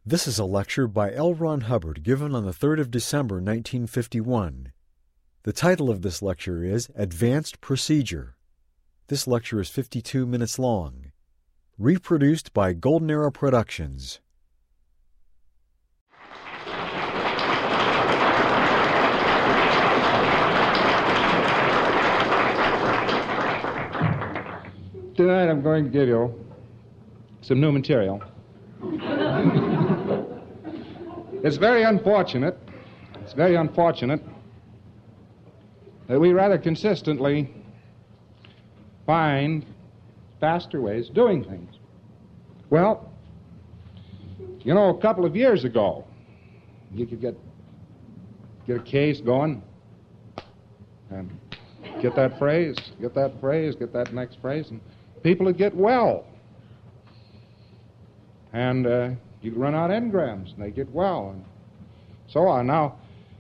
This is a lecture by L. Ron Hubbard given on the 3rd of December, 1951. The title of this lecture is Advanced Procedure. This lecture is 52 minutes long. Reproduced by Golden Era Productions. Tonight I'm going to give you some new material. It's very unfortunate that we rather consistently find faster ways of doing things. Well, you know, a couple of years ago, you could get a case going and get that phrase, get that next phrase, and people would get well. And you run out engrams, and they get well, and so on. Now,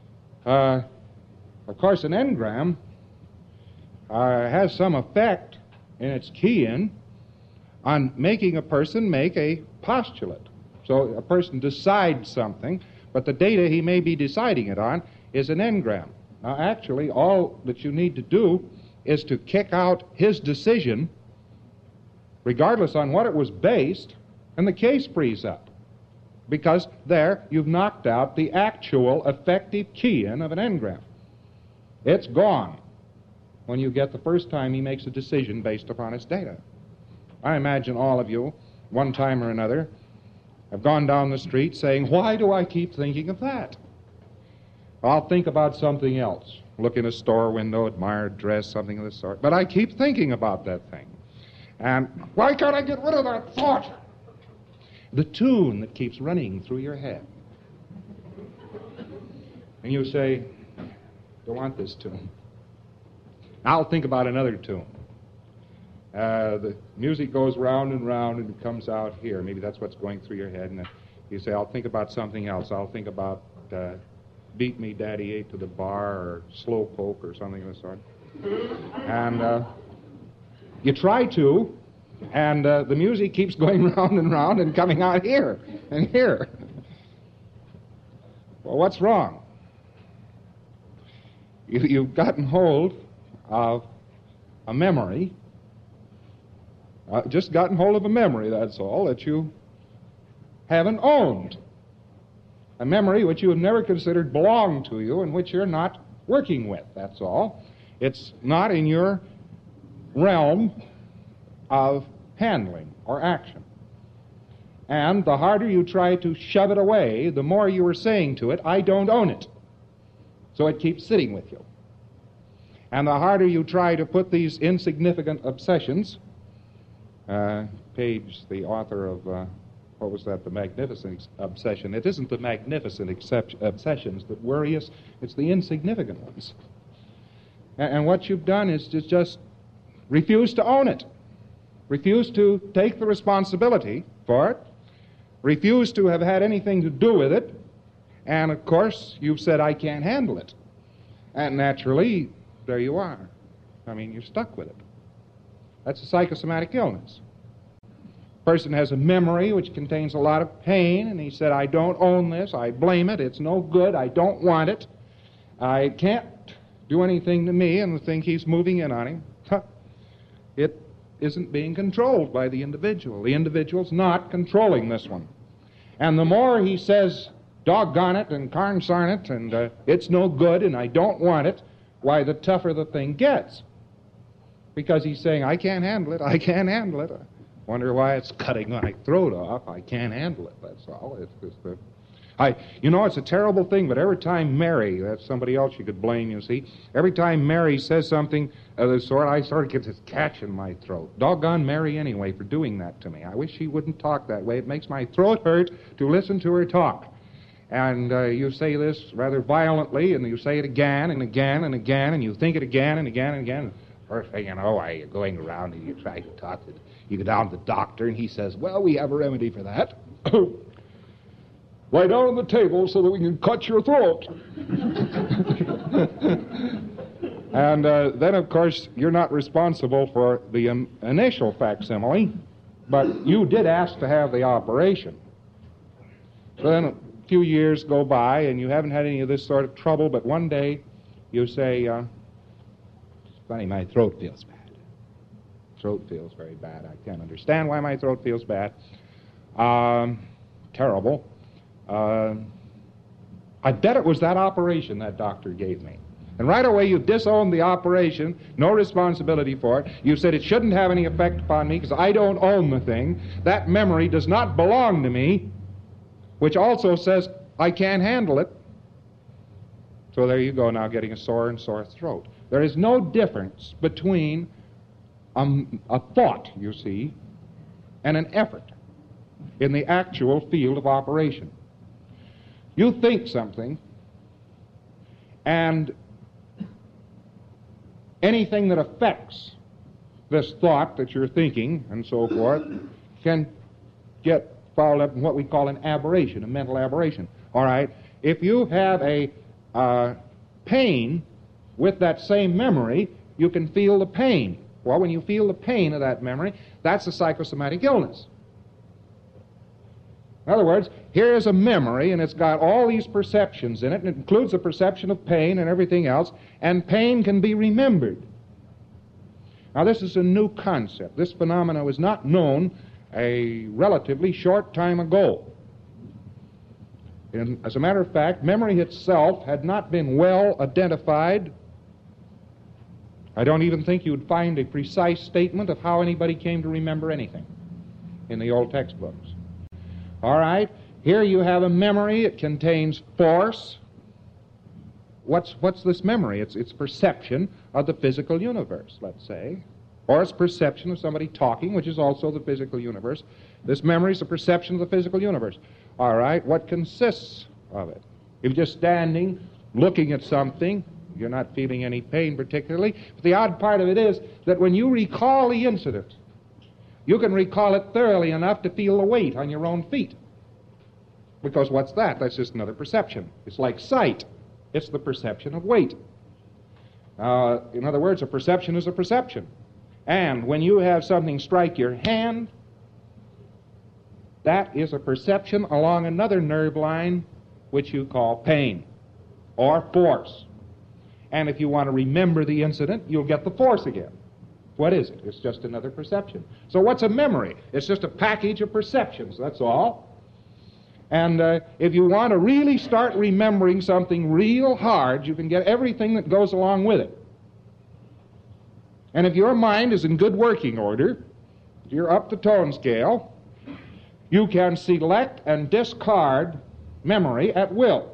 of course, an engram has some effect in its key-in on making a person make a postulate. So a person decides something, but the data he may be deciding it on is an engram. Now, actually, all that you need to do is to kick out his decision, regardless on what it was based, and the case frees up. Because there, you've knocked out the actual effective key-in of an engram. It's gone when you get the first time he makes a decision based upon its data. I imagine all of you, one time or another, have gone down the street saying, why do I keep thinking of that? I'll think about something else. Look in a store window, admire a dress, something of the sort. But I keep thinking about that thing. And why can't I get rid of that thought? The tune that keeps running through your head. And you say, don't want this tune. I'll think about another tune. The music goes round and round and it comes out here. Maybe that's what's going through your head. And you say, I'll think about something else. I'll think about Beat Me, Daddy Ate to the Bar, or Slow Poke, or something of the sort. And you try to, and the music keeps going round and round and coming out here and here. Well, what's wrong? You've gotten hold of a memory, just gotten hold of a memory, that's all, that you haven't owned. A memory which you have never considered belonged to you and which you're not working with, that's all. It's not in your realm of handling or action. And the harder you try to shove it away, the more you are saying to it, I don't own it. So it keeps sitting with you. And the harder you try to put these insignificant obsessions, Page, the author of, what was that, The Magnificent Obsession. It isn't the magnificent obsessions that worry us, it's the insignificant ones. And what you've done is to just refuse to own it. Refuse to take the responsibility for it. Refuse to have had anything to do with it. And, of course, you've said, I can't handle it. And naturally, there you are. I mean, you're stuck with it. That's a psychosomatic illness. A person has a memory which contains a lot of pain, and he said, I don't own this, I blame it, it's no good, I don't want it, I can't do anything to me, and the thing keeps moving in on him. It isn't being controlled by the individual. The individual's not controlling this one. And the more he says, doggone it and carnsarn it, and it's no good and I don't want it, why, the tougher the thing gets. Because he's saying, I can't handle it, I can't handle it. I wonder why it's cutting my throat off. I can't handle it, that's all. It's just you know, it's a terrible thing, but every time Mary, that's somebody else you could blame, you see, every time Mary says something of the sort, I sort of get this catch in my throat. Doggone Mary anyway for doing that to me. I wish she wouldn't talk that way. It makes my throat hurt to listen to her talk. And you say this rather violently, and you say it again and again and again, and you think it again and again and again. First thing you know, why, you're going around and you try to talk to, you go down to the doctor, and he says, well, we have a remedy for that. Lie down on the table so that we can cut your throat. And then, of course, you're not responsible for the initial facsimile, but you did ask to have the operation. So then a few years go by, and you haven't had any of this sort of trouble, but one day you say, it's funny, my throat feels bad. Throat feels very bad. I can't understand why my throat feels bad. Terrible. I bet it was that operation that doctor gave me. And right away you disowned the operation, no responsibility for it. You said it shouldn't have any effect upon me because I don't own the thing. That memory does not belong to me, which also says I can't handle it. So there you go now, getting a sore and sore throat. There is no difference between a thought, you see, and an effort in the actual field of operation. You think something, and anything that affects this thought that you're thinking and so forth can get fouled up in what we call an aberration, a mental aberration. All right? If you have a pain with that same memory, you can feel the pain. Well, when you feel the pain of that memory, that's a psychosomatic illness. In other words, here is a memory, and it's got all these perceptions in it, and it includes the perception of pain and everything else, and pain can be remembered. Now, this is a new concept. This phenomenon was not known a relatively short time ago. As a matter of fact, memory itself had not been well identified. I don't even think you would find a precise statement of how anybody came to remember anything in the old textbooks. All right, here you have a memory. It contains force. What's this memory? It's perception of the physical universe, let's say. Or it's perception of somebody talking, which is also the physical universe. This memory is a perception of the physical universe. All right, what consists of it? If you're just standing, looking at something, you're not feeling any pain particularly. But the odd part of it is that when you recall the incident, you can recall it thoroughly enough to feel the weight on your own feet. Because what's that? That's just another perception. It's like sight. It's the perception of weight. In other words, a perception is a perception. And when you have something strike your hand, that is a perception along another nerve line which you call pain or force. And if you want to remember the incident, you'll get the force again. What is it? It's just another perception. So what's a memory? It's just a package of perceptions, that's all. And if you want to really start remembering something real hard, you can get everything that goes along with it. And if your mind is in good working order, if you're up the tone scale, you can select and discard memory at will.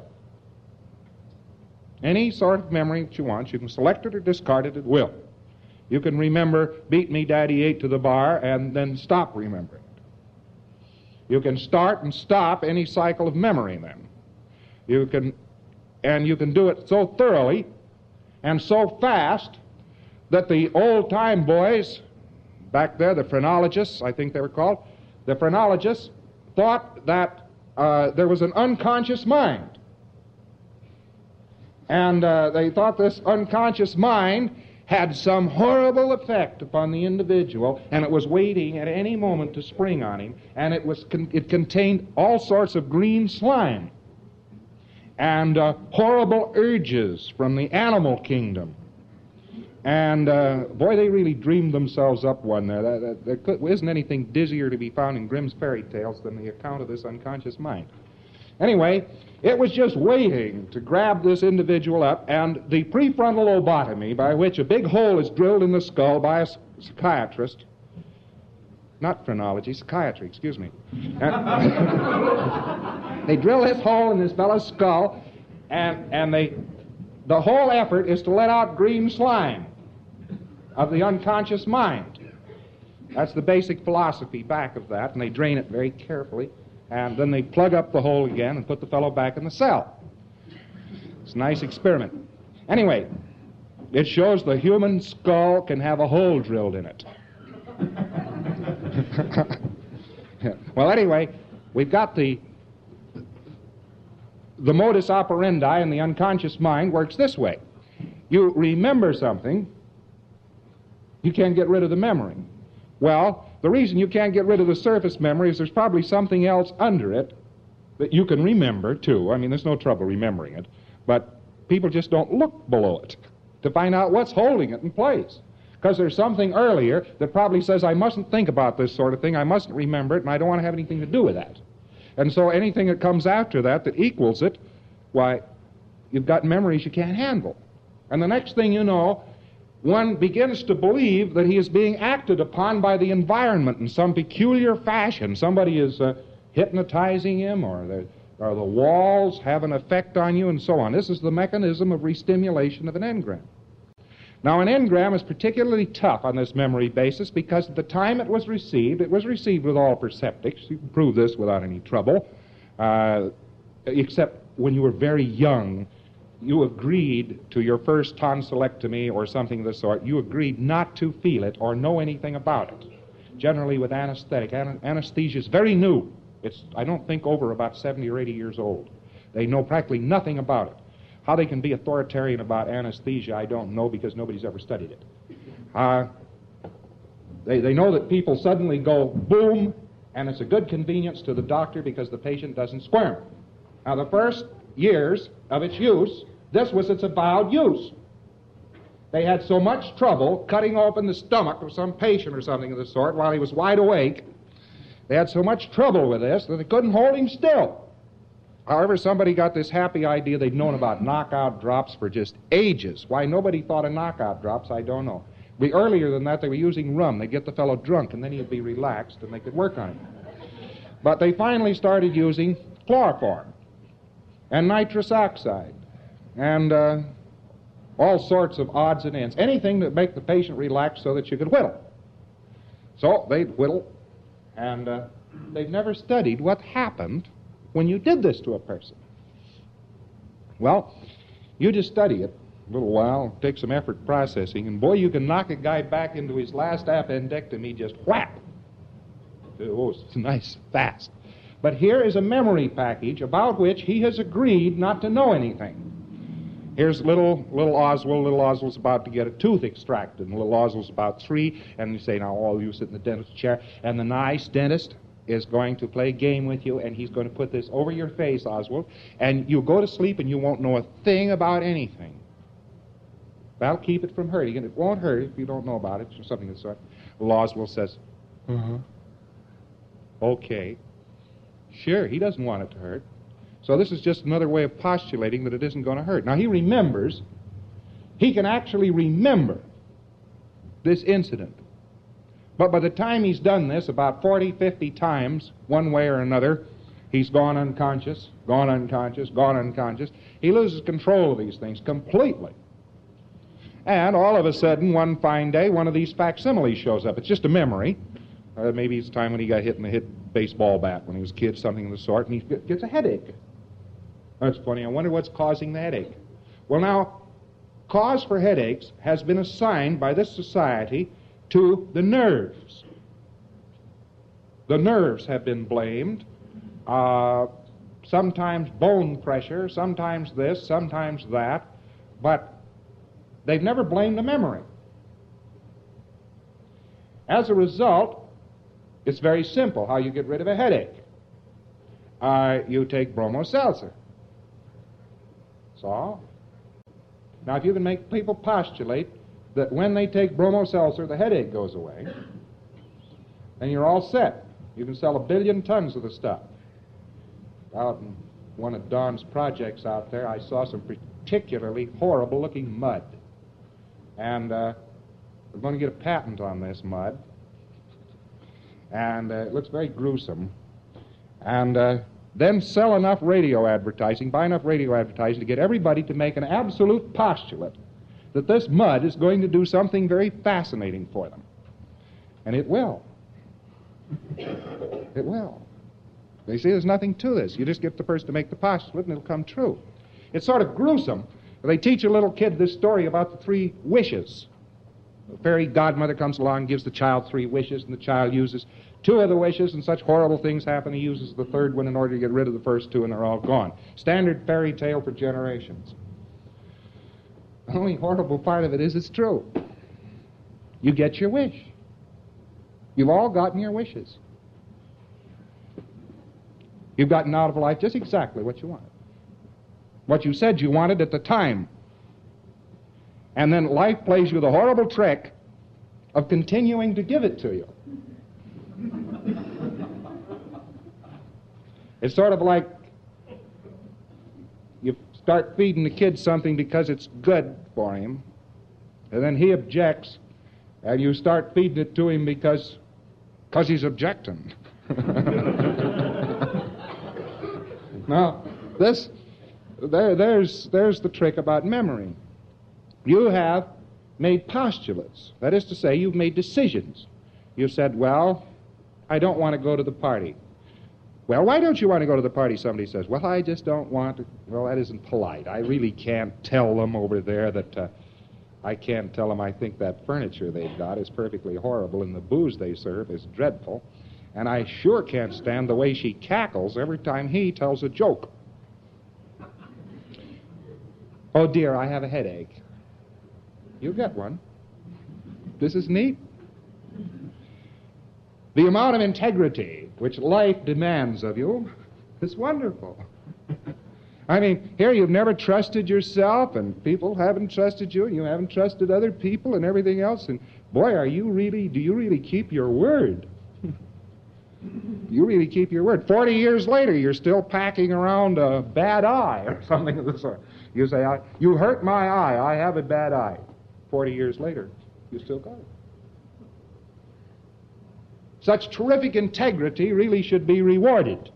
Any sort of memory that you want, you can select it or discard it at will. You can remember, beat me, Daddy ate to the bar, and then stop remembering it. You can start and stop any cycle of memory then. You can do it so thoroughly and so fast that the old-time boys, back there, the phrenologists, I think they were called, the phrenologists thought that there was an unconscious mind. And they thought this unconscious mind had some horrible effect upon the individual, and it was waiting at any moment to spring on him, and it contained all sorts of green slime and horrible urges from the animal kingdom. And boy, they really dreamed themselves up one there. There isn't anything dizzier to be found in Grimm's fairy tales than the account of this unconscious mind. Anyway, it was just waiting to grab this individual up, and the prefrontal lobotomy, by which a big hole is drilled in the skull by a psychiatrist, not phrenology, psychiatry, excuse me. They drill this hole in this fellow's skull, and the whole effort is to let out green slime of the unconscious mind. That's the basic philosophy back of that, and they drain it very carefully. And then they plug up the hole again and put the fellow back in the cell. It's a nice experiment. Anyway, it shows the human skull can have a hole drilled in it. Well, anyway, we've got the modus operandi in the unconscious mind works this way. You remember something, you can't get rid of the memory. Well, the reason you can't get rid of the surface memory is there's probably something else under it that you can remember, too. I mean, there's no trouble remembering it. But people just don't look below it to find out what's holding it in place. Because there's something earlier that probably says, I mustn't think about this sort of thing, I mustn't remember it, and I don't want to have anything to do with that. And so anything that comes after that that equals it, why, you've got memories you can't handle. And the next thing you know, one begins to believe that he is being acted upon by the environment in some peculiar fashion. Somebody is hypnotizing him, or the walls have an effect on you, and so on. This is the mechanism of restimulation of an engram. Now, an engram is particularly tough on this memory basis because at the time it was received with all perceptics. You can prove this without any trouble, except when you were very young, you agreed to your first tonsillectomy or something of the sort. You agreed not to feel it or know anything about it. Generally with anesthetic. Anesthesia is very new. It's, I don't think, over about 70 or 80 years old. They know practically nothing about it. How they can be authoritarian about anesthesia, I don't know, because nobody's ever studied it. They know that people suddenly go boom, and it's a good convenience to the doctor because the patient doesn't squirm. Now, the first years of its use, this was its avowed use. They had so much trouble cutting open the stomach of some patient or something of the sort while he was wide awake. They had so much trouble with this that they couldn't hold him still. However, somebody got this happy idea. They'd known about knockout drops for just ages. Why nobody thought of knockout drops, I don't know. Earlier than that, they were using rum. They'd get the fellow drunk, and then he'd be relaxed, and they could work on him. But they finally started using chloroform and nitrous oxide and all sorts of odds and ends, anything that make the patient relax so that you could whittle. So they'd whittle, and they've never studied what happened when you did this to a person. Well, you just study it a little while, take some effort processing, and boy, you can knock a guy back into his last appendectomy just whap. Oh, it's nice, fast. But here is a memory package about which he has agreed not to know anything. Here's little Oswald. Little Oswald's about to get a tooth extracted, and little Oswald's about 3, and you say, now all you sit in the dentist's chair, and the nice dentist is going to play a game with you, and he's going to put this over your face, Oswald, and you'll go to sleep and you won't know a thing about anything. That'll keep it from hurting, and it won't hurt if you don't know about it, or something of the sort. Well, Oswald says, okay. Sure, he doesn't want it to hurt. So this is just another way of postulating that it isn't going to hurt. Now, he remembers. He can actually remember this incident. But by the time he's done this about 40, 50 times, one way or another, he's gone unconscious, gone unconscious, gone unconscious. He loses control of these things completely. And all of a sudden, one fine day, one of these facsimiles shows up. It's just a memory. Maybe it's time when he got hit in the baseball bat when he was a kid, something of the sort, and he gets a headache. That's funny. I wonder what's causing the headache. Well, now, cause for headaches has been assigned by this society to the nerves. The nerves have been blamed. Sometimes bone pressure, sometimes this, sometimes that, but they've never blamed the memory. As a result, it's very simple how you get rid of a headache. You take bromo-seltzer. So, now if you can make people postulate that when they take bromo-seltzer, the headache goes away, then you're all set. You can sell 1 billion tons of the stuff. Out in one of Don's projects out there, I saw some particularly horrible-looking mud. And we're going to get a patent on this mud. And it looks very gruesome. And then sell enough radio advertising, buy enough radio advertising to get everybody to make an absolute postulate that this mud is going to do something very fascinating for them. And it will. It will. They say there's nothing to this. You just get the person to make the postulate and it'll come true. It's sort of gruesome. They teach a little kid this story about the 3 wishes. The fairy godmother comes along and gives the child 3 wishes, and the child uses 2 of the wishes, and such horrible things happen. He uses the 3rd one in order to get rid of the first 2, and they're all gone. Standard fairy tale for generations. The only horrible part of it is it's true. You get your wish. You've all gotten your wishes. You've gotten out of life just exactly what you wanted. What you said you wanted at the time. And then life plays you the horrible trick of continuing to give it to you. It's sort of like you start feeding the kid something because it's good for him, and then he objects, and you start feeding it to him because he's objecting. Now, there's the trick about memory. You have made postulates. That is to say, you've made decisions. You said, well, I don't want to go to the party. Well, why don't you want to go to the party? Somebody says, well, I just don't want to. Well, that isn't polite. I really can't tell them over there that I can't tell them I think that furniture they've got is perfectly horrible and the booze they serve is dreadful. And I sure can't stand the way she cackles every time he tells a joke. Oh, dear, I have a headache. You get one. This is neat. The amount of integrity which life demands of you is wonderful. I mean, here you've never trusted yourself, and people haven't trusted you, and you haven't trusted other people and everything else, and boy, do you really keep your word? You really keep your word. 40 years later, you're still packing around a bad eye or something of the sort. You say, you hurt my eye, I have a bad eye. 40 years later, you still got it. Such terrific integrity really should be rewarded.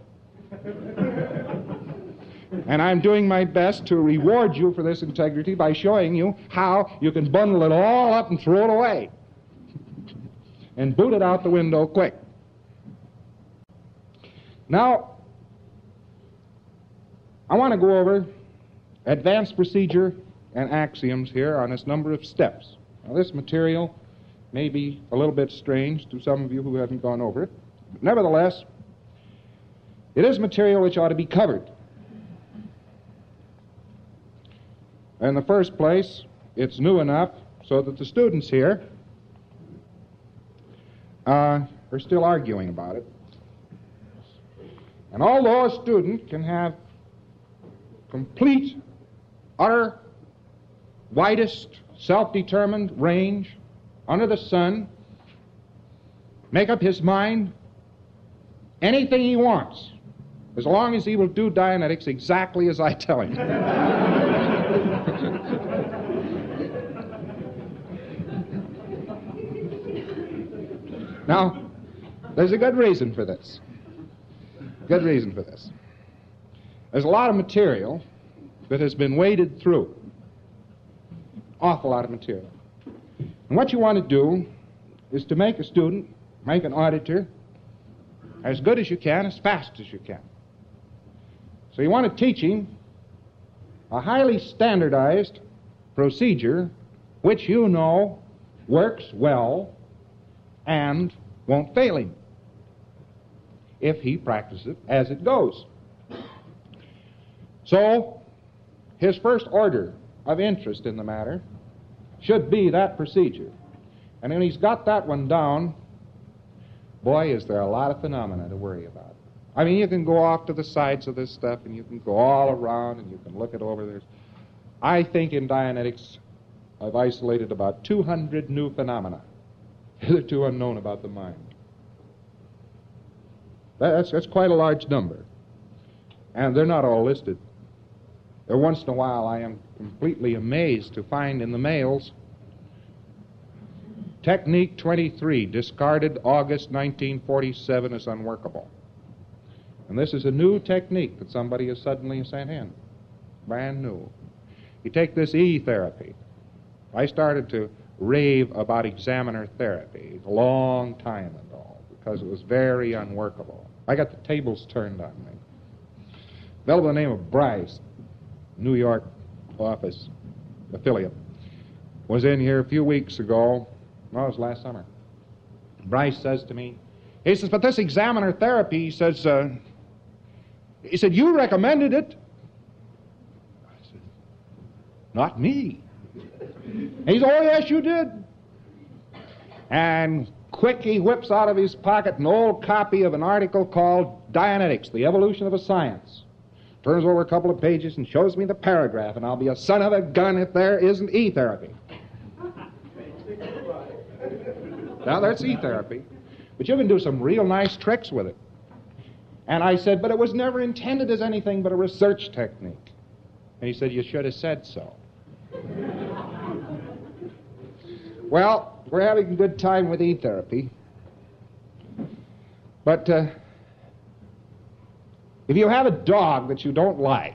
And I'm doing my best to reward you for this integrity by showing you how you can bundle it all up and throw it away and boot it out the window quick. Now, I want to go over advanced procedure and axioms here on this number of steps. Now, this material may be a little bit strange to some of you who haven't gone over it. But nevertheless, it is material which ought to be covered. In the first place, it's new enough so that the students here are still arguing about it. And although a student can have complete, utter, widest, self-determined range under the sun, make up his mind anything he wants, as long as he will do Dianetics exactly as I tell him. Now, there's a good reason for this. Good reason for this. There's a lot of material that has been waded through. Awful lot of material. And what you want to do is to make a student, make an auditor, as good as you can, as fast as you can. So you want to teach him a highly standardized procedure which you know works well and won't fail him if he practices it as it goes. So, his first order of interest in the matter should be that procedure. And when he's got that one down, boy, is there a lot of phenomena to worry about. I mean, you can go off to the sides of this stuff, and you can go all around, and you can look it over. I think in Dianetics, I've isolated about 200 new phenomena, hitherto unknown about the mind. That's quite a large number. And they're not all listed. Every once in a while I am completely amazed to find in the mails Technique 23, discarded August 1947 as unworkable. And this is a new technique that somebody has suddenly sent in. Brand new. You take this E-therapy. I started to rave about examiner therapy a long time ago because it was very unworkable. I got the tables turned on me. A fellow by the name of Bryce, New York office affiliate, was in here a few weeks ago. No, it was last summer. Bryce says to me, he says, but this examiner therapy, he said, you recommended it. I said, not me. He said, oh, yes, you did. And quick, he whips out of his pocket an old copy of an article called Dianetics, the evolution of a science. Turns over a couple of pages and shows me the paragraph, and I'll be a son of a gun if there isn't E-therapy. Now, that's E-therapy. But you can do some real nice tricks with it. And I said, but it was never intended as anything but a research technique. And he said, you should have said so. Well, we're having a good time with E-therapy. But if you have a dog that you don't like,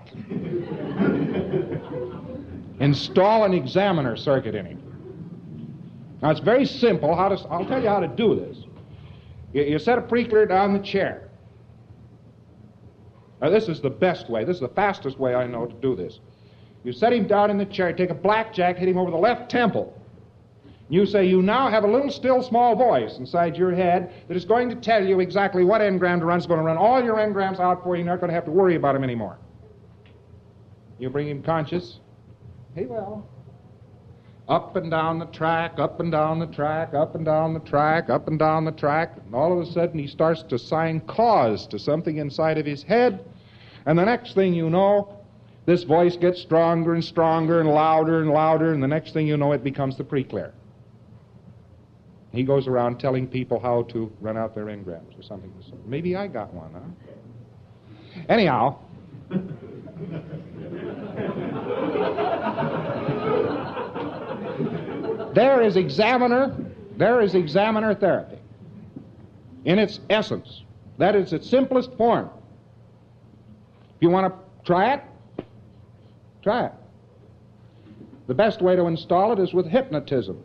install an examiner circuit in him. Now, it's very simple. I'll tell you how to do this. You set a pre-clear down the chair. Now, this is the best way. This is the fastest way I know to do this. You set him down in the chair, take a blackjack, hit him over the left temple. You say, you now have a little still small voice inside your head that is going to tell you exactly what engram to run. It's going to run all your engrams out for you. You're not going to have to worry about him anymore. You bring him conscious. He will. Up and down the track, up and down the track, up and down the track, up and down the track. And all of a sudden he starts to assign cause to something inside of his head. And the next thing you know, this voice gets stronger and stronger and louder and louder. And the next thing you know, it becomes the pre-clear. He goes around telling people how to run out their engrams or something. Maybe I got one, huh? Anyhow. There is examiner therapy. In its essence. That is its simplest form. If you want to try it, try it. The best way to install it is with hypnotism.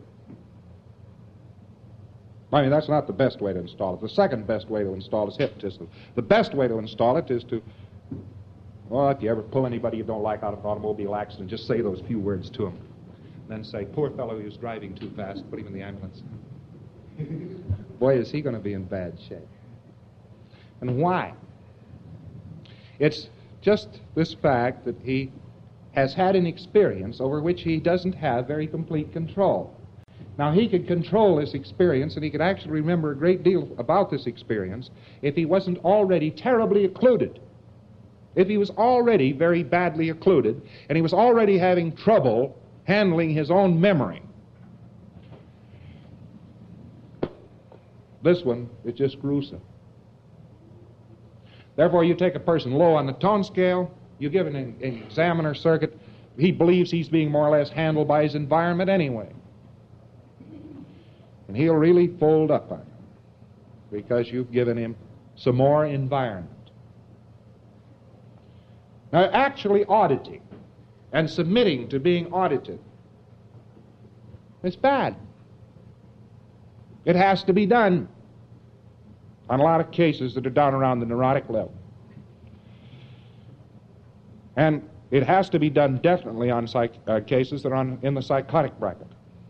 I mean, that's not the best way to install it. The second best way to install is hypnotism. The best way to install it is to, well, if you ever pull anybody you don't like out of an automobile accident, just say those few words to him. Then say, poor fellow, he was driving too fast, put him in the ambulance. Boy, is he going to be in bad shape. And why? It's just this fact that he has had an experience over which he doesn't have very complete control. Now, he could control this experience, and he could actually remember a great deal about this experience if he wasn't already terribly occluded. If he was already very badly occluded, and he was already having trouble handling his own memory. This one is just gruesome. Therefore, you take a person low on the tone scale, you give an examiner circuit, he believes he's being more or less handled by his environment anyway. And he'll really fold up on you because you've given him some more environment. Now, actually auditing and submitting to being audited is bad. It has to be done on a lot of cases that are down around the neurotic level. And it has to be done definitely on cases that are in the psychotic bracket.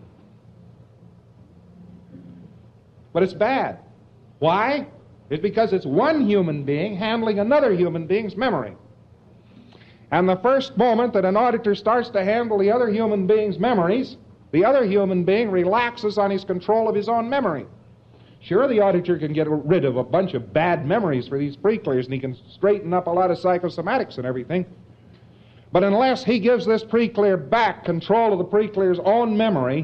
But it's bad. Why? It's because it's one human being handling another human being's memory. And the first moment that an auditor starts to handle the other human being's memories, the other human being relaxes on his control of his own memory. Sure, the auditor can get rid of a bunch of bad memories for these pre-clears, and he can straighten up a lot of psychosomatics and everything. But unless he gives this pre-clear back control of the pre-clear's own memory,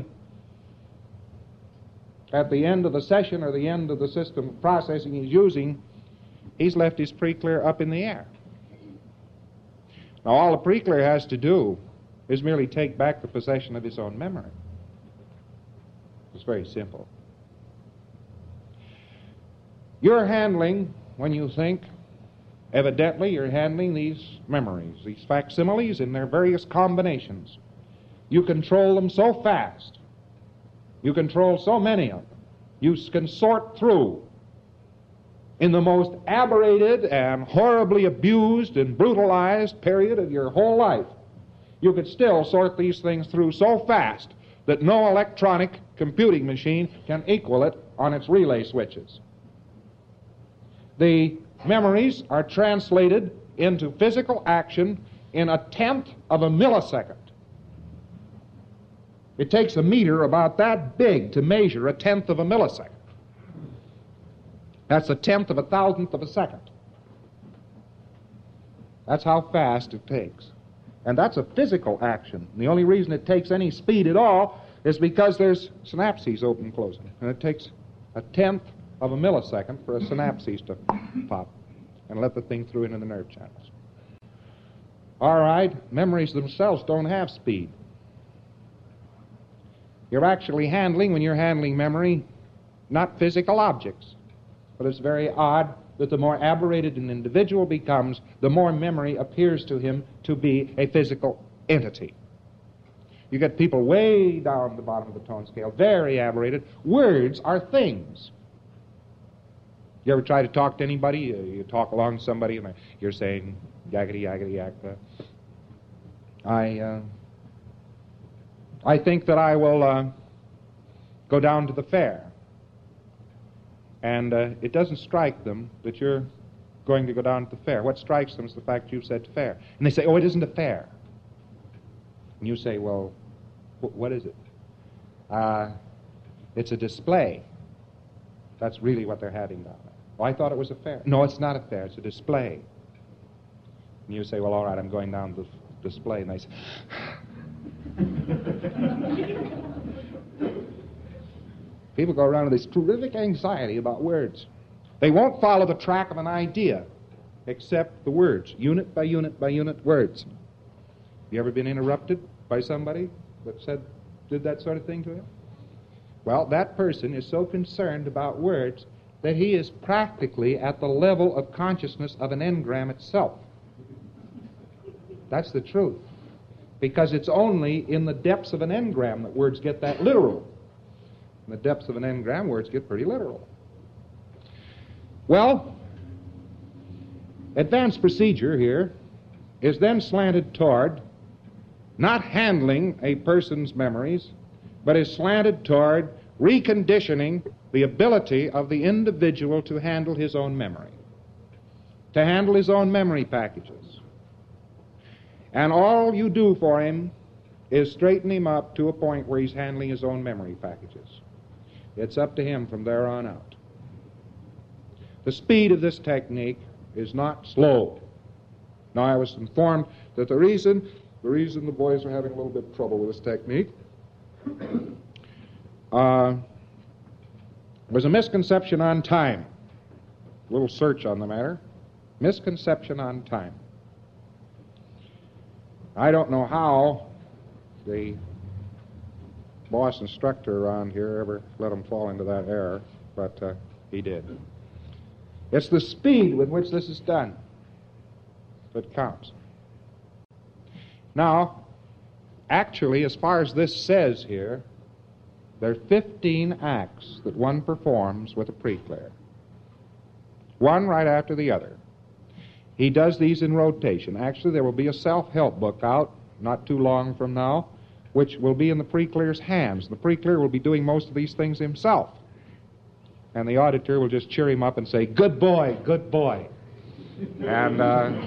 at the end of the session or the end of the system processing he's using, he's left his pre-clear up in the air. Now, all the pre-clear has to do is merely take back the possession of his own memory. It's very simple. You're handling, when you think, evidently you're handling these memories, these facsimiles in their various combinations. You control them so fast. You control so many of them. You can sort through in the most aberrated and horribly abused and brutalized period of your whole life. You could still sort these things through so fast that no electronic computing machine can equal it on its relay switches. The memories are translated into physical action in 1/10 of a millisecond. It takes a meter about that big to measure 1/10 of a millisecond. That's 1/10 of a thousandth of a second. That's how fast it takes. And that's a physical action. And the only reason it takes any speed at all is because there's synapses open and closing. And it takes a tenth of a millisecond for a synapses to pop and let the thing through into the nerve channels. All right, memories themselves don't have speed. You're actually handling, when you're handling memory, not physical objects. But it's very odd that the more aberrated an individual becomes, the more memory appears to him to be a physical entity. You get people way down the bottom of the tone scale, very aberrated. Words are things. You ever try to talk to anybody? You talk along to somebody and you're saying, yaggity, yaggity, yak. I think that I will go down to the fair. And it doesn't strike them that you're going to go down to the fair. What strikes them is the fact you've said fair. And they say, oh, it isn't a fair. And you say, well, what is it? It's a display. That's really what they're having down there. Oh, I thought it was a fair. No, it's not a fair. It's a display. And you say, well, all right, I'm going down to the display. And they say, people go around with this terrific anxiety about words. They won't follow the track of an idea except the words, unit by unit by unit words. You ever been interrupted by somebody that did that sort of thing to you? Well, that person is so concerned about words that he is practically at the level of consciousness of an engram itself. That's the truth. Because it's only in the depths of an engram that words get that literal. In the depths of an engram, words get pretty literal. Well, advanced procedure here is then slanted toward not handling a person's memories, but is slanted toward reconditioning the ability of the individual to handle his own memory, to handle his own memory packages. And all you do for him is straighten him up to a point where he's handling his own memory packages. It's up to him from there on out. The speed of this technique is not slow. Now, I was informed that the reason the boys are having a little bit of trouble with this technique was a misconception on time. A little search on the matter. Misconception on time. I don't know how the boss instructor around here ever let him fall into that error, but he did. It's the speed with which this is done that counts. Now, actually, as far as this says here, there are 15 acts that one performs with a preclear. One right after the other. He does these in rotation. Actually, there will be a self-help book out not too long from now, which will be in the preclear's hands. The preclear will be doing most of these things himself. And the auditor will just cheer him up and say, good boy, good boy. And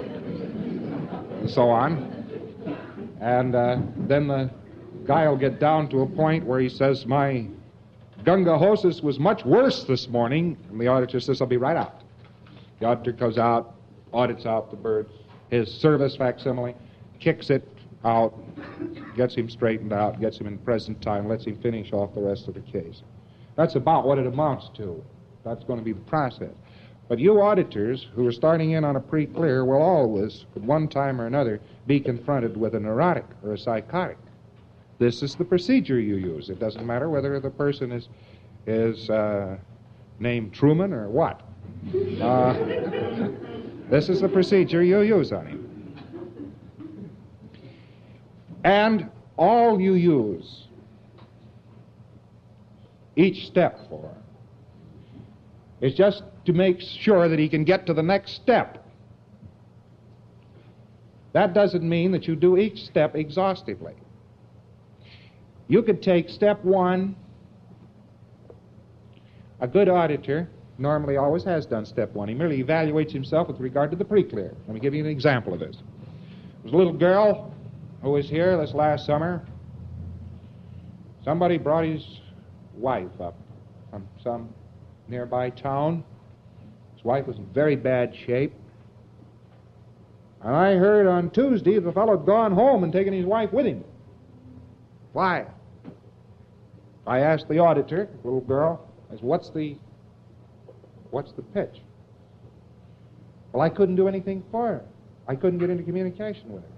so on. And then the guy will get down to a point where he says, my gunga hosis was much worse this morning. And the auditor says, I'll be right out. The auditor goes out, audits out the bird, his service facsimile, kicks it out, gets him straightened out, gets him in present time, lets him finish off the rest of the case. That's about what it amounts to. That's going to be the process. But you auditors who are starting in on a pre-clear will always, at one time or another, be confronted with a neurotic or a psychotic. This is the procedure you use. It doesn't matter whether the person is named Truman or what. This is the procedure you use on him. And all you use each step for is just to make sure that he can get to the next step. That doesn't mean that you do each step exhaustively. You could take step one. A good auditor normally always has done step one. He merely evaluates himself with regard to the pre-clear. Let me give you an example of this. There was a little girl who was here this last summer. Somebody brought his wife up from some nearby town. His wife was in very bad shape. And I heard on Tuesday the fellow had gone home and taken his wife with him. Why? I asked the auditor, the little girl, I said, what's the pitch? Well, I couldn't do anything for her. I couldn't get into communication with her.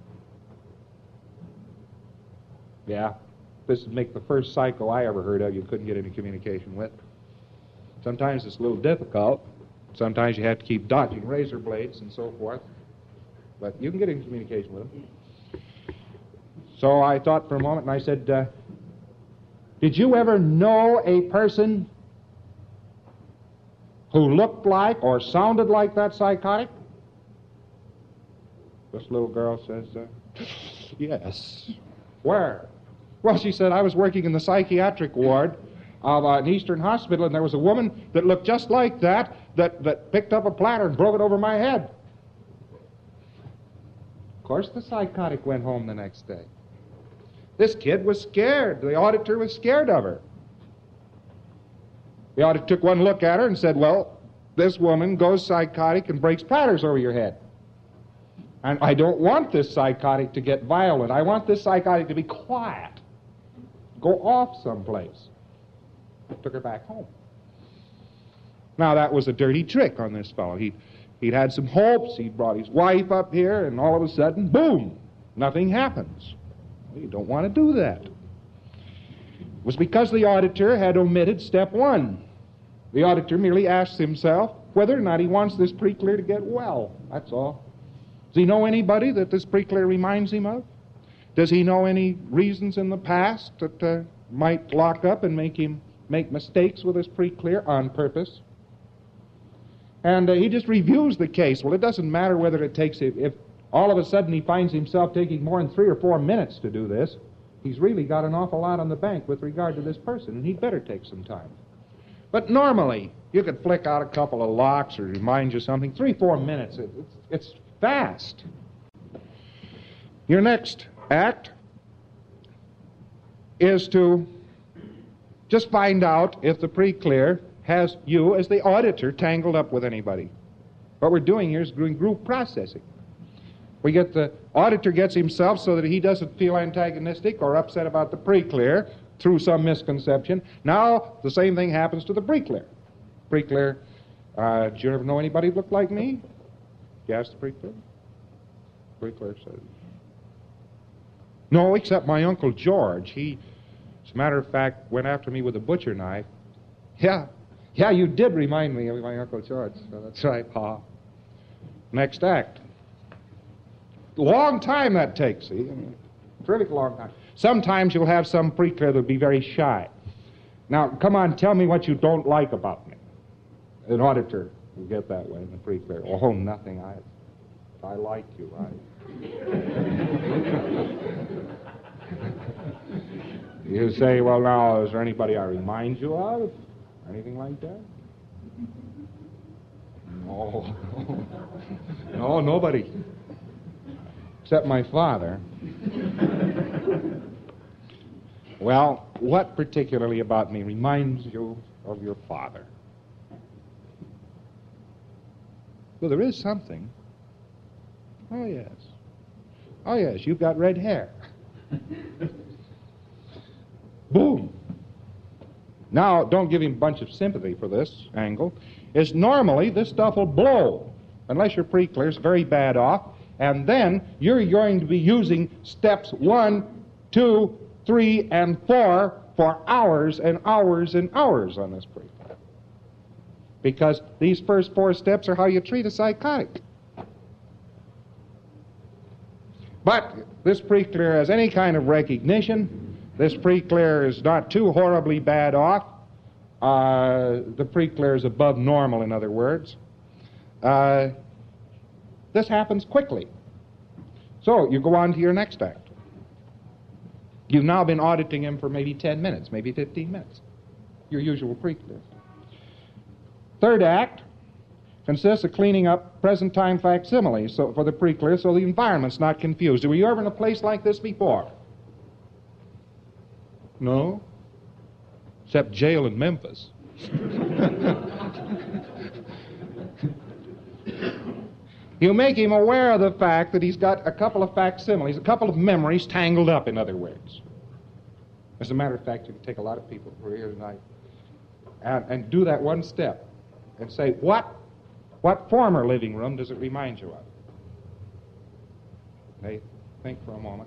Yeah, this would make the first psycho I ever heard of you couldn't get into communication with. Sometimes it's a little difficult. Sometimes you have to keep dodging razor blades and so forth. But you can get in communication with them. So I thought for a moment and I said, did you ever know a person who looked like or sounded like that psychotic? This little girl says, yes. Where? Well, she said, I was working in the psychiatric ward of an Eastern hospital, and there was a woman that looked just like that picked up a platter and broke it over my head. Of course, the psychotic went home the next day. This kid was scared. The auditor was scared of her. The auditor took one look at her and said, well, this woman goes psychotic and breaks platters over your head. And I don't want this psychotic to get violent. I want this psychotic to be quiet. Go off someplace. Took her back home. Now, that was a dirty trick on this fellow. He'd had some hopes. He'd brought his wife up here, and all of a sudden, boom, nothing happens. Well, you don't want to do that. It was because the auditor had omitted step one. The auditor merely asks himself whether or not he wants this pre-clear to get well. That's all. Does he know anybody that this pre-clear reminds him of? Does he know any reasons in the past that might lock up and make him make mistakes with this pre-clear on purpose? And he just reviews the case. Well, it doesn't matter whether it takes, if all of a sudden he finds himself taking more than 3 or 4 minutes to do this, he's really got an awful lot on the bank with regard to this person, and he'd better take some time. But normally, you could flick out a couple of locks or remind you something. 3 or 4 minutes, it's fast. Your next act is to just find out if the pre-clear has you, as the auditor, tangled up with anybody. What we're doing here is doing group processing. We get the auditor gets himself so that he doesn't feel antagonistic or upset about the pre-clear through some misconception. Now, the same thing happens to the pre-clear. Pre-clear, did you ever know anybody who looked like me? You asked the pre-clear? Pre-clear says, no, except my Uncle George. He, as a matter of fact, went after me with a butcher knife. Yeah, you did remind me of my Uncle George. So that's right, Pa. Next act. Long time that takes, see? I mean, terrific long time. Sometimes you'll have some pre-clear that'll be very shy. Now, come on, tell me what you don't like about me. An auditor will get that way in the pre-clear. Oh, nothing. I like you, You say, well, now, is there anybody I remind you of? Anything like that? No. No, nobody. Except my father. Well, what particularly about me reminds you of your father? Well, there is something. Oh, yes. Oh, yes, you've got red hair. Boom. Now, don't give him a bunch of sympathy for this angle. Is normally this stuff will blow, unless your pre-clear's very bad off, and then you're going to be using steps 1, 2, 3, and 4 for hours and hours and hours on this pre-clear. Because these first 4 steps are how you treat a psychotic. But this pre-clear has any kind of recognition. This pre-clear is not too horribly bad off. The pre-clear is above normal, in other words. This happens quickly. So you go on to your next act. You've now been auditing him for maybe 10 minutes, maybe 15 minutes. Your usual pre-clear. Third act consists of cleaning up present-time facsimiles for the pre-clear so the environment's not confused. Were you ever in a place like this before? No? Except jail in Memphis. You make him aware of the fact that he's got a couple of facsimiles, a couple of memories tangled up, in other words. As a matter of fact, you can take a lot of people who are here tonight and do that one step and say, what former living room does it remind you of? They think for a moment.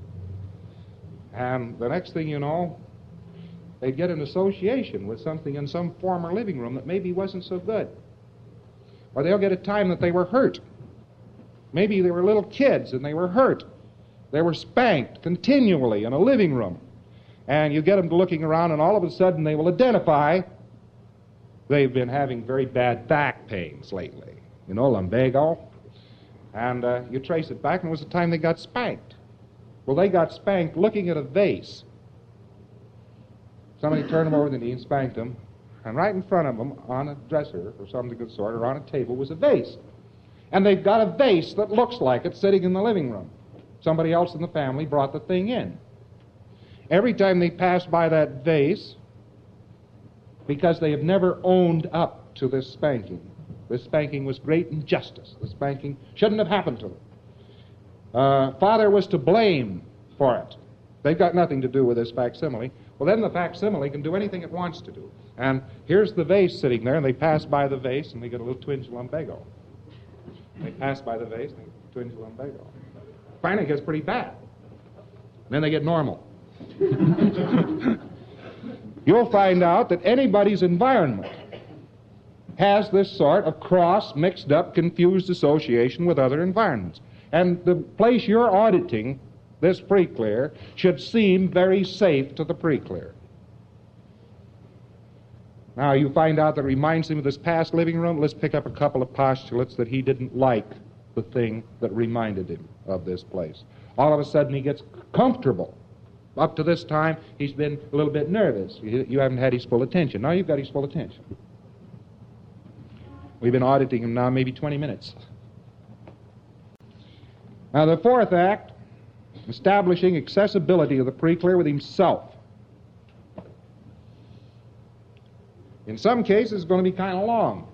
And the next thing you know, they get an association with something in some former living room that maybe wasn't so good. Or they'll get a time that they were hurt. Maybe they were little kids and they were hurt. They were spanked continually in a living room. And you get them to looking around, and all of a sudden they will identify they've been having very bad back pains lately. You know, lumbago. And you trace it back, and it was the time they got spanked. Well, they got spanked looking at a vase. Somebody turned them over the knee and spanked them, and right in front of them, on a dresser or something of the sort, or on a table, was a vase. And they've got a vase that looks like it sitting in the living room. Somebody else in the family brought the thing in. Every time they pass by that vase, because they have never owned up to this spanking was great injustice. The spanking shouldn't have happened to them. Father was to blame for it. They've got nothing to do with this facsimile. Well, then the facsimile can do anything it wants to do. And here's the vase sitting there, and they pass by the vase, and they get a little twinge of lumbago. They pass by the vase, and they get a twinge of lumbago. Finally, it gets pretty bad. Then they get normal. You'll find out that anybody's environment has this sort of cross, mixed up, confused association with other environments. And the place you're auditing, this pre-clear, should seem very safe to the pre-clear. Now, you find out that it reminds him of this past living room. Let's pick up a couple of postulates that he didn't like the thing that reminded him of this place. All of a sudden, he gets comfortable. Up to this time, he's been a little bit nervous. You haven't had his full attention. Now you've got his full attention. We've been auditing him now maybe 20 minutes. Now, the fourth act, establishing accessibility of the pre-clear with himself. In some cases, it's going to be kind of long,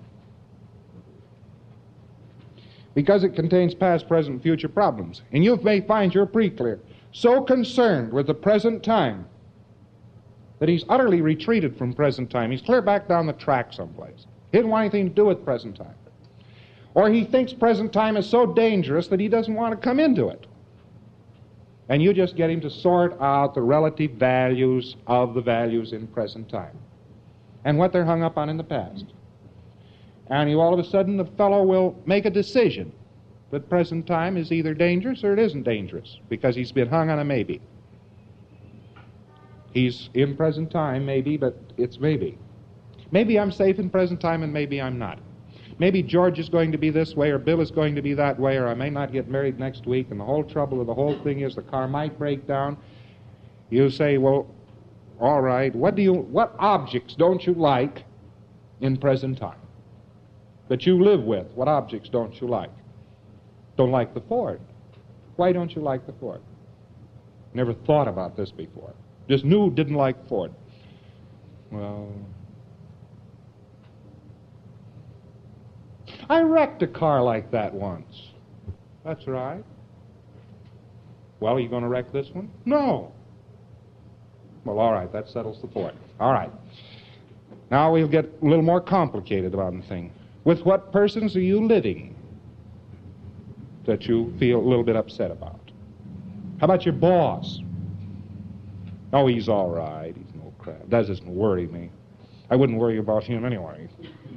because it contains past, present, and future problems. And you may find your pre-clear so concerned with the present time that he's utterly retreated from present time. He's clear back down the track someplace. He didn't want anything to do with present time. Or he thinks present time is so dangerous that he doesn't want to come into it. And you just get him to sort out the relative values of the values in present time and what they're hung up on in the past. And you all of a sudden, the fellow will make a decision that present time is either dangerous or it isn't dangerous, because he's been hung on a maybe. He's in present time, maybe, but it's maybe. Maybe I'm safe in present time and maybe I'm not. Maybe George is going to be this way or Bill is going to be that way, or I may not get married next week, and the whole trouble of the whole thing is the car might break down. You say, well, all right, what objects don't you like in present time that you live with? What objects don't you like? Don't like the Ford. Why don't you like the Ford? Never thought about this before. Just knew didn't like Ford. Well, I wrecked a car like that once. That's right. Well, are you going to wreck this one? No. Well, all right, that settles the Ford. All right. Now we'll get a little more complicated about the thing. With what persons are you living that you feel a little bit upset about? How about your boss? Oh, he's all right. He's no crap. That doesn't worry me. I wouldn't worry about him anyway.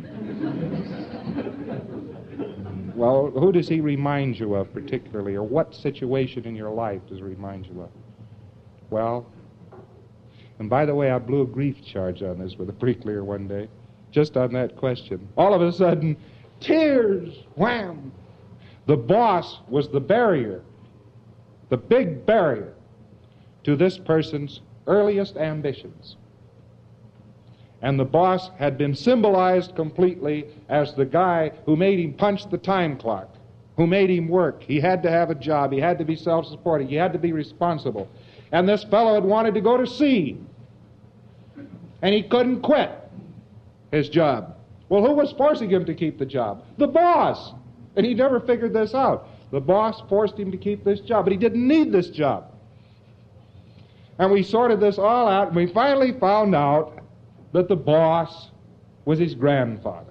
Well, who does he remind you of particularly, or what situation in your life does he remind you of? Well, and by the way, I blew a grief charge on this with a pre-clear one day, just on that question. All of a sudden, tears, wham! The boss was the barrier, the big barrier to this person's earliest ambitions. And the boss had been symbolized completely as the guy who made him punch the time clock, who made him work. He had to have a job. He had to be self-supporting. He had to be responsible. And this fellow had wanted to go to sea, and he couldn't quit his job. Well, who was forcing him to keep the job? The boss. And he never figured this out. The boss forced him to keep this job, but he didn't need this job. And we sorted this all out, and we finally found out that the boss was his grandfather.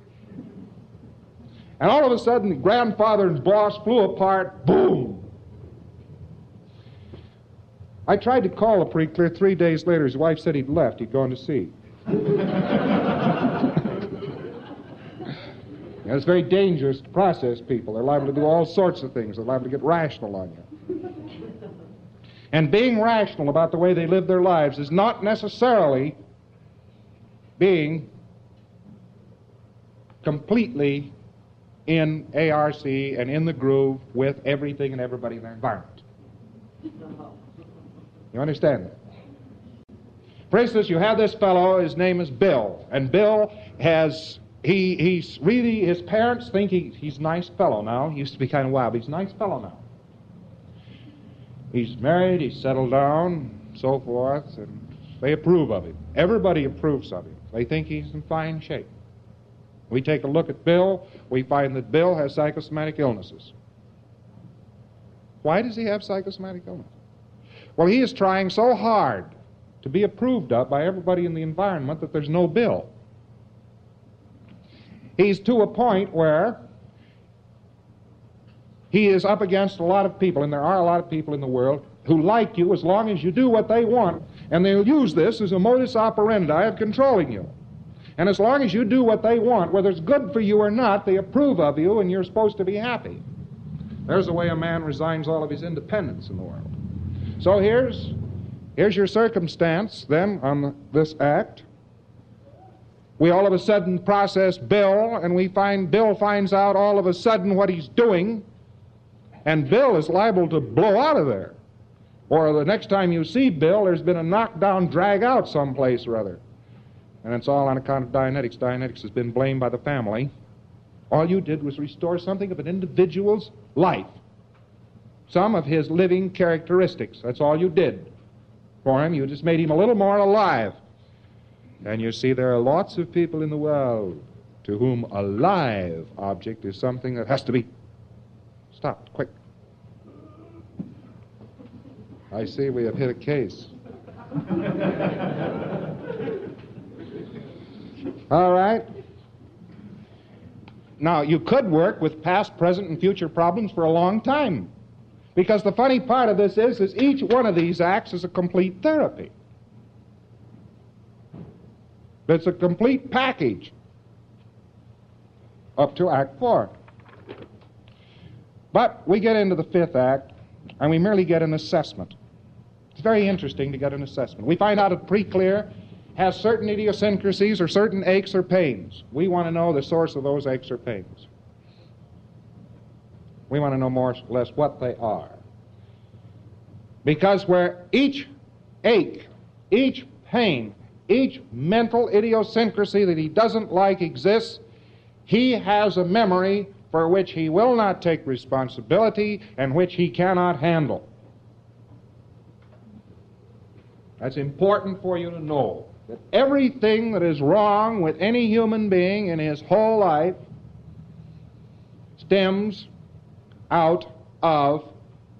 And all of a sudden, the grandfather and boss flew apart. Boom! I tried to call the Preclear 3 days later. His wife said he'd left. He'd gone to sea. It's very dangerous to process people. They're liable to do all sorts of things. They're liable to get rational on you. And being rational about the way they live their lives is not necessarily being completely in ARC and in the groove with everything and everybody in their environment. You understand that? For instance, you have this fellow, his name is Bill, and Bill has, he's really, his parents think he's a nice fellow now. He used to be kind of wild, but he's a nice fellow now. He's married, he's settled down, so forth, and they approve of him. Everybody approves of him. They think he's in fine shape. We take a look at Bill, we find that Bill has psychosomatic illnesses. Why does he have psychosomatic illness? Well, he is trying so hard to be approved of by everybody in the environment that there's no Bill. He's to a point where he is up against a lot of people, and there are a lot of people in the world who like you as long as you do what they want, and they'll use this as a modus operandi of controlling you. And as long as you do what they want, whether it's good for you or not, they approve of you, and you're supposed to be happy. There's the way a man resigns all of his independence in the world. So here's your circumstance, then, on this act. We all of a sudden process Bill, and we find Bill finds out all of a sudden what he's doing, and Bill is liable to blow out of there. Or the next time you see Bill, there's been a knockdown, drag out someplace or other. And it's all on account of Dianetics. Dianetics has been blamed by the family. All you did was restore something of an individual's life. Some of his living characteristics. That's all you did for him. You just made him a little more alive. And you see, there are lots of people in the world to whom a live object is something that has to be stopped, quick. I see we have hit a case. All right. Now, you could work with past, present, and future problems for a long time. Because the funny part of this is each one of these acts is a complete therapy. It's a complete package up to Act 4. But we get into the 5th act, and we merely get an assessment. It's very interesting to get an assessment. We find out that Preclear has certain idiosyncrasies or certain aches or pains. We want to know the source of those aches or pains. We want to know more or less what they are. Because where each ache, each pain, each mental idiosyncrasy that he doesn't like exists, he has a memory for which he will not take responsibility and which he cannot handle. That's important for you to know, that everything that is wrong with any human being in his whole life stems out of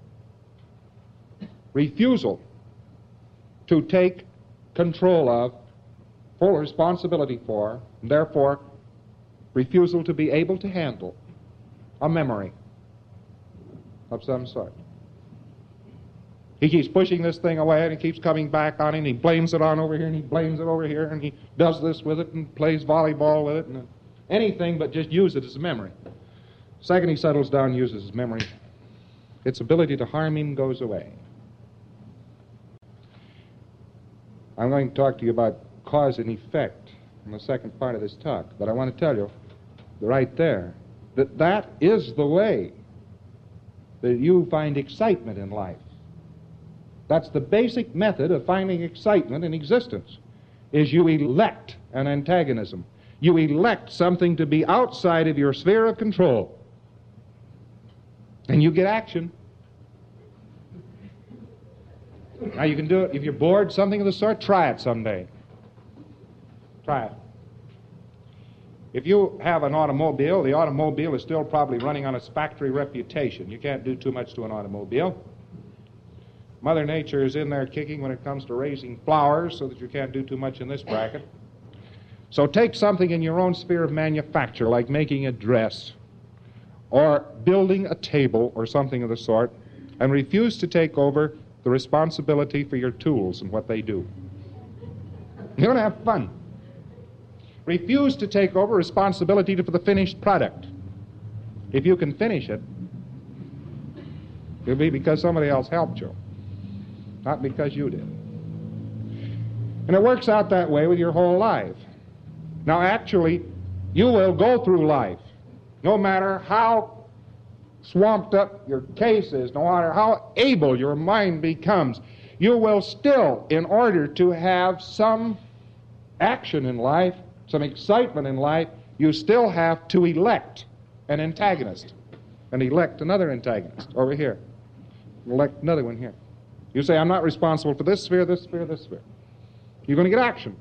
refusal to take control of, full responsibility for, and therefore refusal to be able to handle a memory of some sort. He keeps pushing this thing away, and he keeps coming back on it, and he blames it on over here, and he blames it over here, and he does this with it, and plays volleyball with it, and anything but just use it as a memory. The second he settles down and uses his memory, its ability to harm him goes away. I'm going to talk to you about cause and effect in the second part of this talk, but I want to tell you right there that that is the way that you find excitement in life. That's the basic method of finding excitement in existence, is you elect an antagonism. You elect something to be outside of your sphere of control. And you get action. Now you can do it. If you're bored, something of the sort, try it someday. Try it. If you have an automobile, the automobile is still probably running on its factory reputation. You can't do too much to an automobile. Mother Nature is in there kicking when it comes to raising flowers, so that you can't do too much in this bracket. So take something in your own sphere of manufacture, like making a dress or building a table or something of the sort, and refuse to take over the responsibility for your tools and what they do. You're going to have fun. Refuse to take over responsibility for the finished product. If you can finish it, it'll be because somebody else helped you, not because you did. And it works out that way with your whole life. Now, actually, you will go through life, no matter how swamped up your case is, no matter how able your mind becomes, you will still, in order to have some action in life, some excitement in life, you still have to elect an antagonist and elect another antagonist over here. Elect another one here. You say, I'm not responsible for this sphere, this sphere, this sphere. You're going to get action.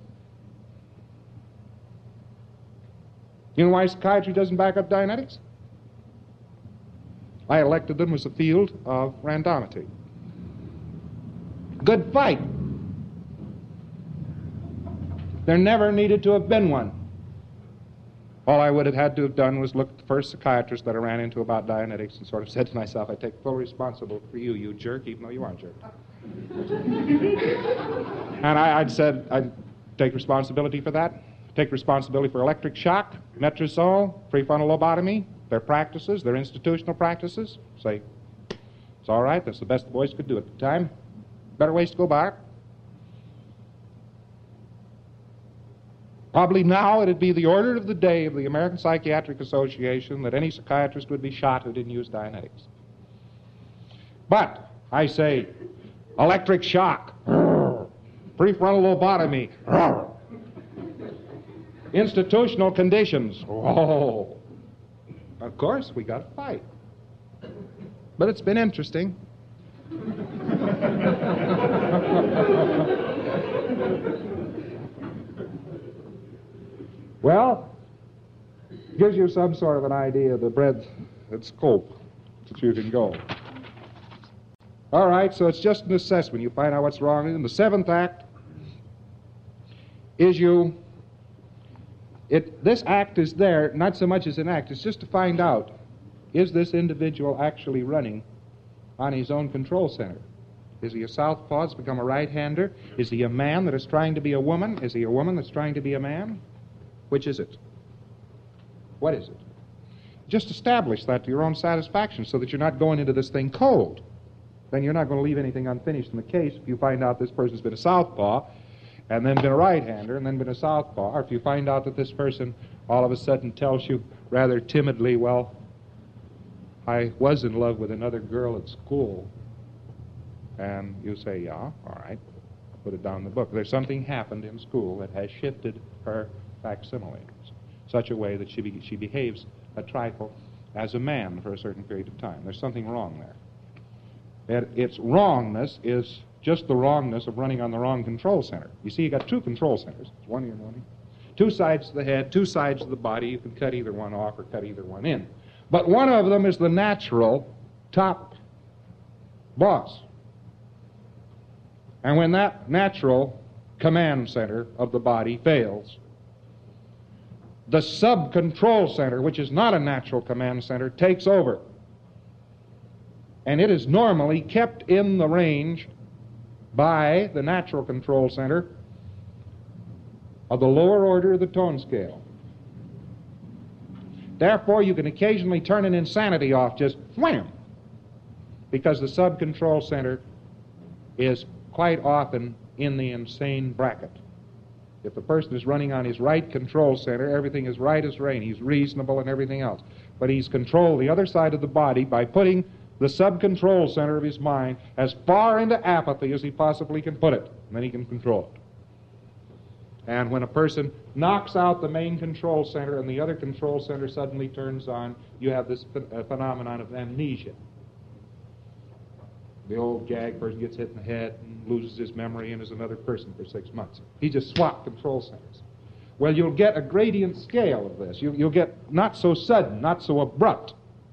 You know why psychiatry doesn't back up Dianetics? I elected them as a field of randomity. Good fight. There never needed to have been one. All I would have had to have done was look at the first psychiatrist that I ran into about Dianetics and sort of said to myself, I take full responsibility for you, you jerk, even though you aren't a jerk. And I'd said, I'd take responsibility for that. Take responsibility for electric shock, Metrazole, prefrontal lobotomy, their practices, their institutional practices. Say, it's all right, that's the best the boys could do at the time. Better ways to go by. Probably now it'd be the order of the day of the American Psychiatric Association that any psychiatrist would be shot who didn't use Dianetics. But, I say, electric shock, prefrontal lobotomy, institutional conditions, oh, of course we got to fight. But it's been interesting. Well, gives you some sort of an idea of the breadth and scope that you can go. All right, so it's just an assessment. You find out what's wrong. And the seventh act is this act is there, not so much as an act, it's just to find out, is this individual actually running on his own control center? Is he a southpaw that's become a right-hander? Is he a man that is trying to be a woman? Is he a woman that's trying to be a man? Which is it? What is it? Just establish that to your own satisfaction so that you're not going into this thing cold. Then you're not going to leave anything unfinished in the case if you find out this person's been a southpaw and then been a right-hander and then been a southpaw, or if you find out that this person all of a sudden tells you rather timidly, well, I was in love with another girl at school, and you say, yeah, all right, put it down in the book. There's something happened in school that has shifted her facsimile in such a way that she behaves a trifle as a man for a certain period of time. There's something wrong there. And its wrongness is just the wrongness of running on the wrong control center. You see, you got two control centers. It's one here and one here. Two sides of the head, two sides of the body. You can cut either one off or cut either one in. But one of them is the natural top boss. And when that natural command center of the body fails, the sub-control center, which is not a natural command center, takes over. And it is normally kept in the range by the natural control center of the lower order of the tone scale. Therefore, you can occasionally turn an insanity off just wham, because the sub-control center is quite often in the insane bracket. If the person is running on his right control center, everything is right as rain. He's reasonable and everything else. But he's controlled the other side of the body by putting the sub-control center of his mind as far into apathy as he possibly can put it. And then he can control it. And when a person knocks out the main control center and the other control center suddenly turns on, you have this phenomenon of amnesia. The old gag, person gets hit in the head and loses his memory and is another person for 6 months. He just swapped control centers. Well, you'll get a gradient scale of this. You'll get not so sudden, not so abrupt.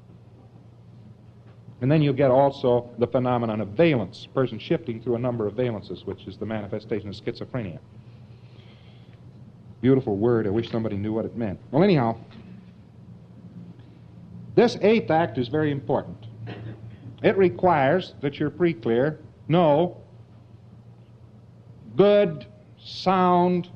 And then you'll get also the phenomenon of valence, person shifting through a number of valences, which is the manifestation of schizophrenia. Beautiful word. I wish somebody knew what it meant. Well, anyhow, this eighth act is very important. It requires that your pre-clear know good, sound,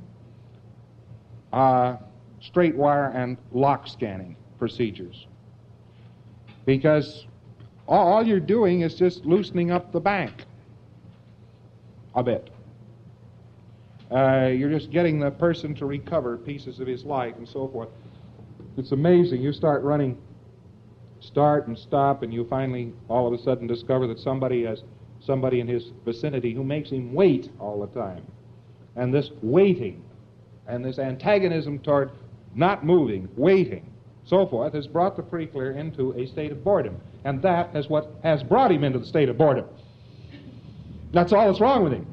straight wire and lock scanning procedures. Because all you're doing is just loosening up the bank a bit. You're just getting the person to recover pieces of his life and so forth. It's amazing. You start running start and stop, and you finally all of a sudden discover that somebody has somebody in his vicinity who makes him wait all the time. And this waiting and this antagonism toward not moving, waiting, so forth, has brought the pre-clear into a state of boredom. And that is what has brought him into the state of boredom. That's all that's wrong with him.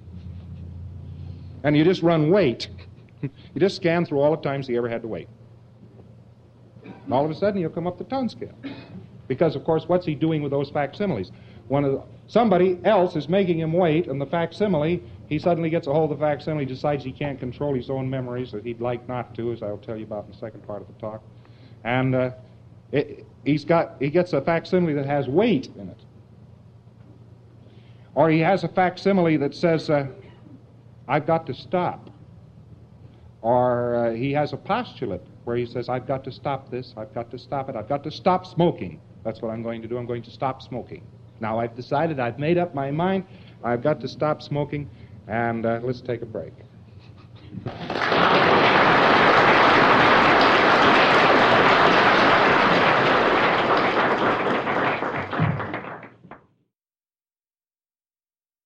And you just run wait. You just scan through all the times he ever had to wait. And all of a sudden you'll come up the tone scale. Because, of course, what's he doing with those facsimiles? Somebody else is making him wait, and the facsimile, he suddenly gets a hold of the facsimile, decides he can't control his own memories, that he'd like not to, as I'll tell you about in the second part of the talk. And he gets a facsimile that has weight in it. Or he has a facsimile that says, I've got to stop. Or he has a postulate where he says, I've got to stop this, I've got to stop it, I've got to stop smoking. That's what I'm going to do, I'm going to stop smoking. Now I've decided, I've made up my mind, I've got to stop smoking, and let's take a break.